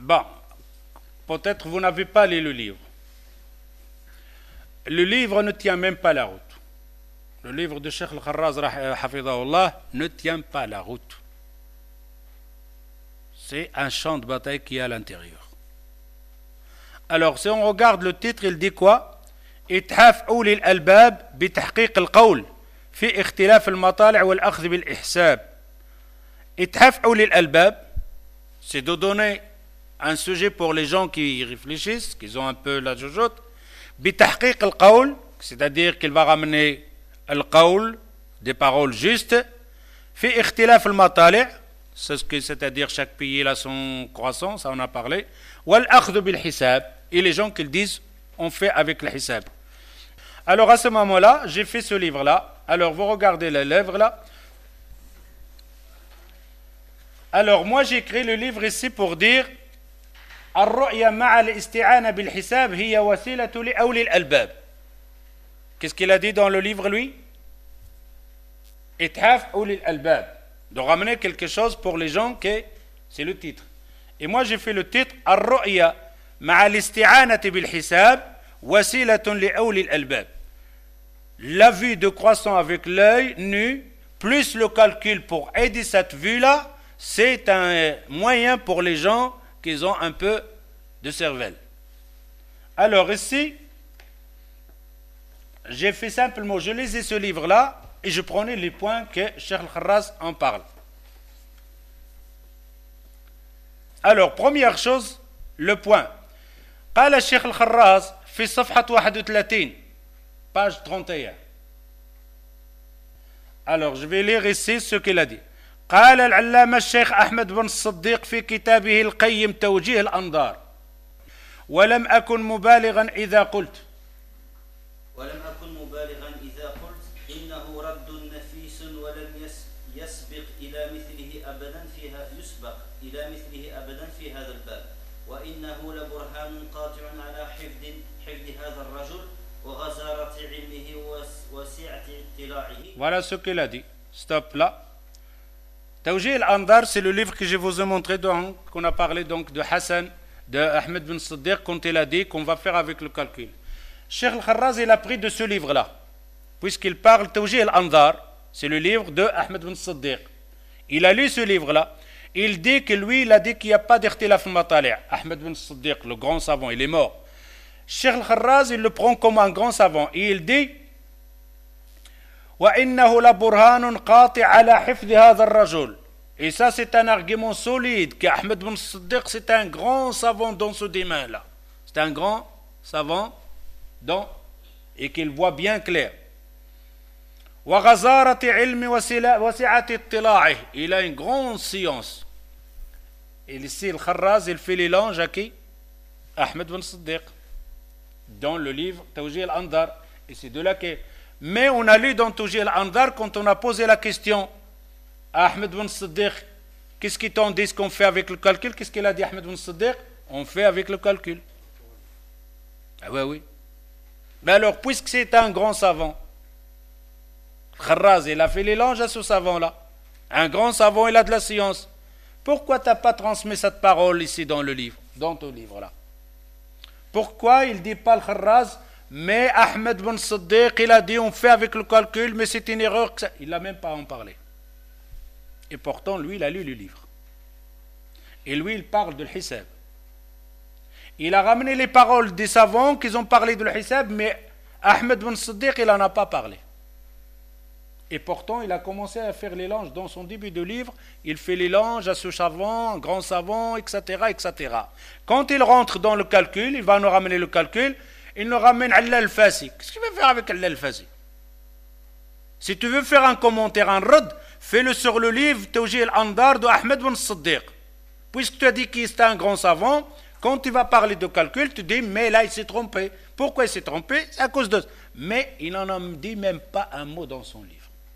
Bon, peut-être vous n'avez pas lu le livre. Le livre ne tient même pas la route. Le livre de Cheikh Al-Kharraz, hafidahullah, ne tient pas la route. C'est un champ de bataille qui est à l'intérieur. Alors, si on regarde le titre, il dit quoi? إتحاف أولي الألباب بتحقيق القول في اختلاف المطالع والأخذ بالإحساب. إتحاف أولي الألباب, c'est de donner un sujet pour les gens qui réfléchissent, qui ont un peu la jojote. بتحقيق القول, c'est-à-dire qu'il va ramener le qawl, des paroles justes. في اختلاف المطالع, c'est-à-dire chaque pays a son croissant, ça on a parlé. والأخذ بالحساب, et les gens qui le disent, on fait avec le hisab. Alors à ce moment-là, j'ai fait ce livre-là. Alors vous regardez les lèvres-là. Alors moi j'ai écrit le livre ici pour dire الرؤية مع الاستعانة بالحساب هي وسيلة لأولي الألباب. Qu'est-ce qu'il a dit dans le livre lui? إتحاف أولي الألباب. De ramener quelque chose pour les gens qui, c'est le titre. Et moi j'ai fait le titre الرؤية مع الاستعانة بالحساب وسيلة لأولي الألباب. La vue de croissant avec l'œil nu, plus le calcul pour aider cette vue-là, c'est un moyen pour les gens qui ont un peu de cervelle. Alors ici, j'ai fait simplement, je lisais ce livre-là et je prenais les points que Cheikh Al-Kharraz en parle. Alors, première chose, le point. قال الشيخ الخراز في صفحة 31 page 31. Alors je vais lire ici ce qu'il a dit. قال العلامة الشيخ أحمد بن الصديق في كتابه القيم توجيه الأنظار ولم أكن مبالغا إذا قلت إنه رد نفيس ولم يسبق إلى مثله أبدا في هذا الباب وإنه لبرهان قاطع على حفظ هذا الرجل وغزارة علمه وسعة اطلاعه. Voilà ce qu'il a dit. Stop là. Tawjih al-Andar, c'est le livre que je vous ai montré, donc, qu'on a parlé donc de Hassan, de Ahmed bin Siddiq, quand il a dit qu'on va faire avec le calcul. Cheikh Al-Kharraz, il a pris de ce livre-là, puisqu'il parle Tawjih al-Andar, c'est le livre de Ahmed bin Siddiq. Il a lu ce livre-là. Il dit que lui, il a dit qu'il n'y a pas d'ikhtilaf al-matali'. Ahmed bin Siddiq, le grand savant, il est mort. Cheikh Al-Kharraz, il le prend comme un grand savant. Et il dit وَإِنَّهُ لَبُرْهَانٌ قَاطِعٌ عَلَى حِفْظِ هَذَا الرَّجُلِ. Et ça, c'est un argument solide qu'Ahmed bin Siddiq, c'est un grand savant dans ce domaine-là. C'est un grand savant et qu'il voit bien clair. وَغَزَارَةِ عِلْمِ وَسِعَةِ اطِّلَاعِهِ. Il a une grande science. Et ici, le Kharraz, il fait l'éloge à qui? Ahmed bin Siddiq. Dans le livre Tawjih al-Andar. Et c'est de là que... Mais on a lu dans Tawjih al-Andar, quand on a posé la question à Ahmed bin Siddiq, qu'est-ce qu'ils t'ont dit qu'on fait avec le calcul? Qu'est-ce qu'il a dit Ahmed bin Siddiq? On fait avec le calcul. Ah oui. Mais alors, puisque c'est un grand savant, Kharraz, il a fait l'éloge à ce savant-là. Un grand savant, il a de la science. Pourquoi tu n'as pas transmis cette parole ici dans le livre, dans ton livre-là? Pourquoi il ne dit pas le Kharraz, mais Ahmed bin Siddiq, il a dit on fait avec le calcul, mais c'est une erreur. Il n'a même pas en parlé. Et pourtant, lui, il a lu le livre. Et lui, il parle de l'hisab. Il a ramené les paroles des savants qui ont parlé de l'hisab, mais Ahmed bin Siddiq, il n'en a pas parlé. Et pourtant, il a commencé à faire l'éloge dans son début de livre. Il fait l'éloge à ce savant, grand savant, etc., etc. Quand il rentre dans le calcul, il va nous ramener le calcul. Il nous ramène Allah al-Fasi. Qu'est-ce qu'il veut faire avec Allah al-Fasi? Si tu veux faire un commentaire, un rad, fais-le sur le livre Tawjih al-Andar de Ahmed bin Siddiq. Puisque tu as dit qu'il est un grand savant, quand tu vas parler de calcul, tu dis, mais là, il s'est trompé. Pourquoi il s'est trompé? C'est à cause de ça. Mais il n'en a dit même pas un mot dans son livre.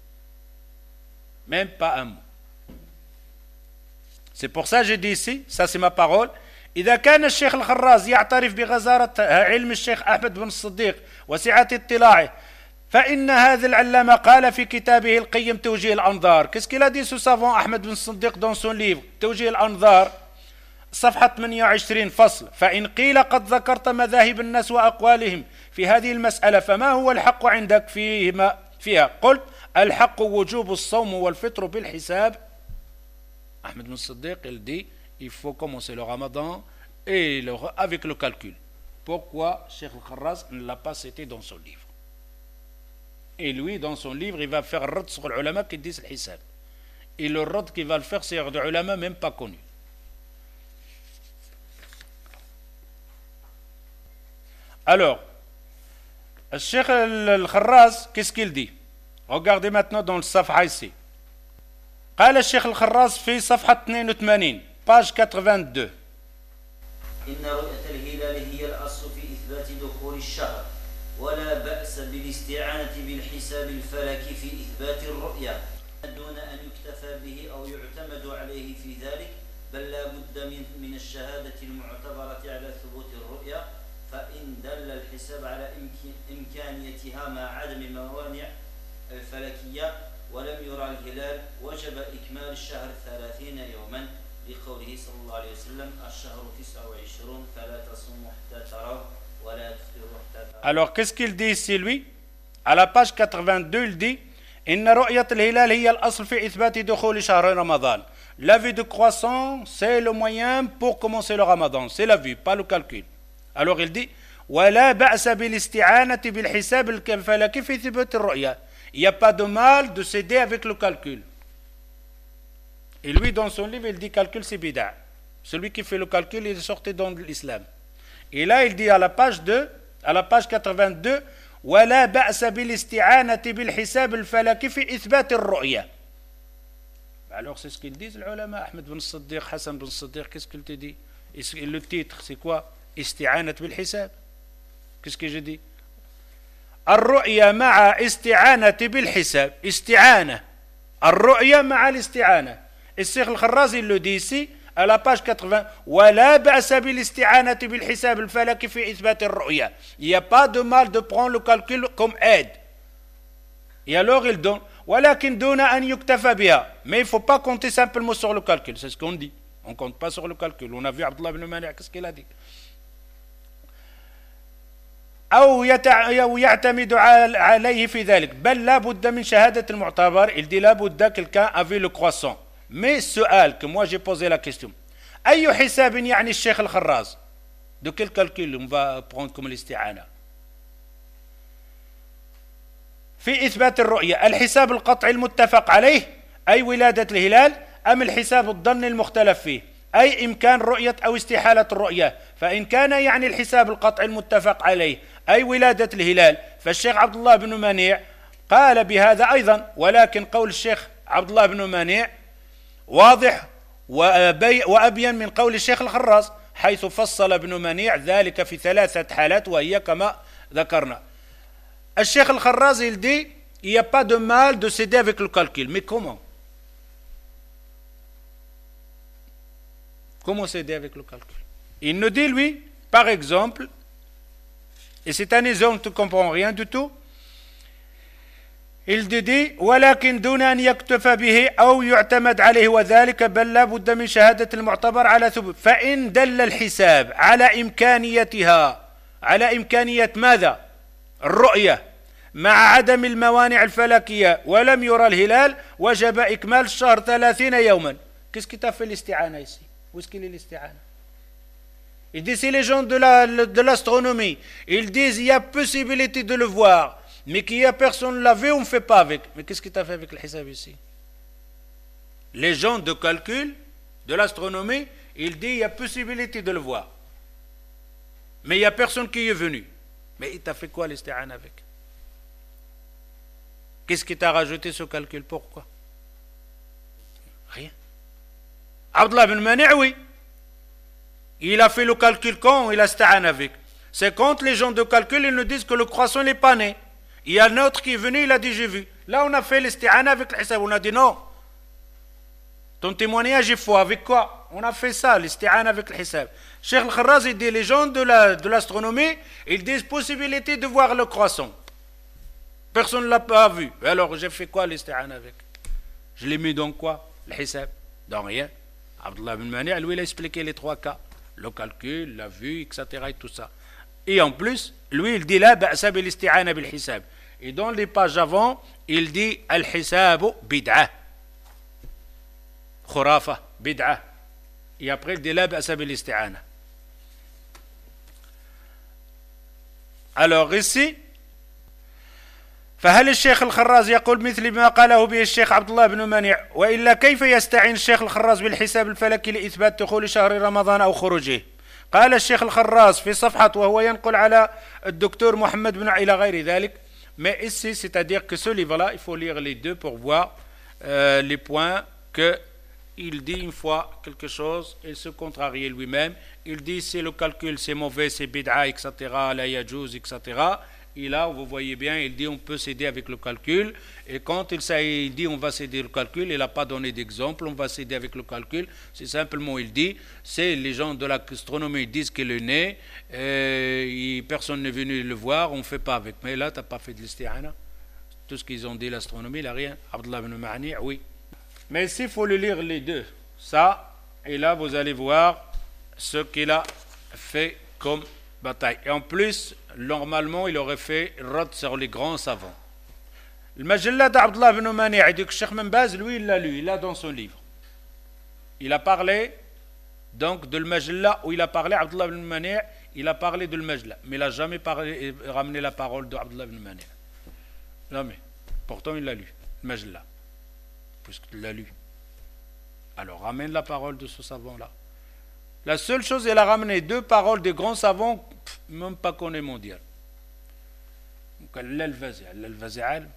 Même pas un mot. C'est pour ça que j'ai dit ici, ça c'est ma parole. إذا كان الشيخ الخراز يعترف بغزارة علم الشيخ أحمد بن الصديق وسعة اطلاعه فإن هذا العلامة قال في كتابه القيم توجيه الأنظار. Qu'est-ce qu'il a dit ce savant Ahmed bin Siddiq dans son livre توجيه الأنظار? صفحة 28 فصل. فإن قيل قد ذكرت مذاهب الناس وأقوالهم في هذه المسألة فما هو الحق عندك فيها؟ قلت الحق وجوب الصوم والفطر بالحساب. Ahmed bin Siddiq, il dit il faut commencer le ramadan avec le calcul. Pourquoi Cheikh Al-Kharraz ne l'a pas cité dans son livre? Et lui, dans son livre, il va faire rad sur les ulama qui disent le hisab. Et le rad qu'il va le faire, c'est des ulama même pas connus. Alors, Cheikh Al-Kharraz, qu'est-ce qu'il dit? Regardez maintenant dans le safha ici. قال الشيخ الخراز في صفحة 82 page 82. إن رؤية الهلال هي الأصل في إثبات دخول الشهر ولا بأس بالاستعانة بالحساب الفلكي في إثبات الرؤية دون أن يكتفى به أو يعتمد عليه في ذلك بل لا بد من الشهادة المعتبرة على ثبوت الرؤية فإن دل الحساب على إمكانيتها مع عدم الموانع الفلكية ولم يرى الهلال وجب إكمال الشهر 30 يوما لقوله صلى الله عليه وسلم الشهر 29 فلا تصوموا حتى تراه ولا تفطروا حتى تراه. Alors qu'est-ce qu'il dit ici lui? À la page 82 il dit إن رؤية الهلال هي الأصل في إثبات دخول شهر رمضان. La vue de croissant c'est le moyen pour commencer le ramadan, c'est la vue, pas le calcul. Alors il dit ولا بأس بالاستعانة بالحساب الفلكي في ثبوت الرؤية. Il n'y a pas de mal de s'aider avec le calcul. Et lui, dans son livre, il dit calcul, c'est bid'a. Celui qui fait le calcul, il est sorti dans l'islam. Et là, il dit à la page 82, وَلَا بَأْسَ بِالِاسْتِعَانَةِ بِالْحِسَابِ الْفَلَكِ فِي إِثْبَاتِ الرُّؤْيَةِ. Alors, c'est ce qu'ils disent, les ulama. Ahmed bin Siddiq, Hassan bin Siddiq, qu'est-ce qu'il te dit? Et le titre, c'est quoi? Isti'anat bil-hisab. Qu'est-ce que j'ai dit? الرؤية مع استعانة بالحساب استعانة الرؤية مع الاستعانة الشيخ الخرازي اللي dit ici à la page 80 ولا بأس بالاستعانة بالحساب الفلكي في إثبات الرؤية. Il n'y a pas de mal de prendre le calcul comme aide. Et alors il donne ولكن دون أن يكتفى بها. Mais il ne faut pas compter simplement sur le calcul, c'est ce qu'on dit. On ne compte pas sur le calcul. On a vu Abdullah ibn Mani' qu'est-ce qu'il a dit? أو يعتمد عليه في ذلك بل لا بد من شهادة المعتبر. Il dit لا بد quelqu'un a vu le croissant. Mais السؤال que moi j'ai posé la question أي حساب يعني الشيخ الخراز? De quel calcul on va prendre comme الاستعانة؟ في إثبات الرؤية الحساب القطعي المتفق عليه أي ولادة الهلال أم الحساب الظني المختلف فيه أي إمكان رؤية أو استحالة الرؤية؟ فإن كان يعني الحساب القطعي المتفق عليه أي ولادة الهلال فالشيخ عبد الله بن منيع قال بهذا أيضا ولكن قول الشيخ عبد الله بن منيع واضح وأبين من قول الشيخ الخراز حيث فصل ابن منيع ذلك في 3 حالات وهي كما ذكرنا. الشيخ الخراز il dit il n'y a pas de mal de s'aider avec le calcul. Mais comment? Comment s'aider avec le calcul? Il nous dit, lui, par exemple, et c'est un exemple, tu ne comprends rien du tout, il dit ولكن دون أن يكتفى به أو يعتمد عليه وذلك بل لا بد من شهادة المعتبر على ثبوت فإن دل الحساب على إمكانيتها على إمكانية ماذا؟ الرؤية مع عدم الموانع الفلكية ولم يرى الهلال وجب إكمال الشهر 30 يوما. Qu'est-ce qui t'a fait l'isti'ana ici? Où est-ce qu'il est l'isti'ana? Il dit c'est les gens de l'astronomie. Ils disent il y a possibilité de le voir, mais qu'il y a personne l'a vu, on ne fait pas avec. Mais qu'est-ce que tu as fait avec le hisab ici? Les gens de calcul, de l'astronomie, ils disent il y a possibilité de le voir, mais il n'y a personne qui est venu. Mais il t'a fait quoi l'isti'ana avec? Qu'est-ce qui t'a rajouté ce calcul? Pourquoi? Rien. Abdullah ibn Mani' oui. Il a fait le calcul quand il a sta'an avec. C'est quand les gens de calcul ils nous disent que le croissant n'est pas né. Il y a un autre qui est venu, il a dit j'ai vu. Là on a fait l'isti'ana avec le hisab. On a dit non. Ton témoignage est faux. Avec quoi? On a fait ça, l'isti'ana avec le hisab. Cheikh Al-Kharraz il dit les gens de l'astronomie ils disent possibilité de voir le croissant. Personne ne l'a pas vu. Alors j'ai fait quoi l'isti'ana avec? Je l'ai mis dans quoi? Le hisab? Dans rien. Abdullah ibn Mani', lui, il a expliqué les 3 cas. Le calcul, la vue, etc. et tout ça. Et en plus, lui, il dit la ba'sa bil isti'ana bil hisab. Et dans les pages avant, il dit al-hisabu bid'ah. Khurafa, bid'ah. Et après, il dit la ba'sa bil isti'ana. Alors ici, فهل الشيخ الخراز يقول مثل ما قاله به الشيخ عبد الله بن منيع وإلا كيف يستعين الشيخ الخراز بالحساب الفلكي لإثبات دخول شهر رمضان أو خروجه؟ قال الشيخ الخراز في صفحة وهو ينقل على الدكتور محمد بن إلى غير ذلك. Mais ici, c'est-à-dire que ce livre-là, il faut lire les deux pour voir les points qu'il dit une fois quelque chose, il se contrarie lui-même. Il dit si le calcul c'est mauvais, c'est bid'a, etc., la yajouz, etc. Et là, vous voyez bien, il dit on peut s'aider avec le calcul. Et quand il dit on va s'aider le calcul, il n'a pas donné d'exemple, on va s'aider avec le calcul. C'est simplement, il dit, c'est les gens de l'astronomie disent qu'il est né, et personne n'est venu le voir, on ne fait pas avec. Mais là, tu n'as pas fait de l'isti'ana. Tout ce qu'ils ont dit, l'astronomie, il n'a rien. Abdullah ibn Mani', oui. Mais ici, il faut le lire les deux. Ça, et là, vous allez voir ce qu'il a fait comme bataille. Et en plus, normalement, il aurait fait rod sur les grands savants. Le Majalla d'Abdullah ibn Mani', il dit que Cheikh Membaz, lui, il l'a lu, il l'a dans son livre. Il a parlé, donc, de Majalla, où il a parlé, Abdullah ibn Mani', il a parlé de Majalla. Mais il n'a jamais ramené la parole d'Abdullah ibn Mani'. Jamais. Pourtant, il l'a lu, le Majalla. Puisqu'il l'a lu. Alors, ramène la parole de ce savant-là. La seule chose, il a ramené 2 paroles des grands savants, même pas qu'on est mondial. Donc, al-Vazi'al,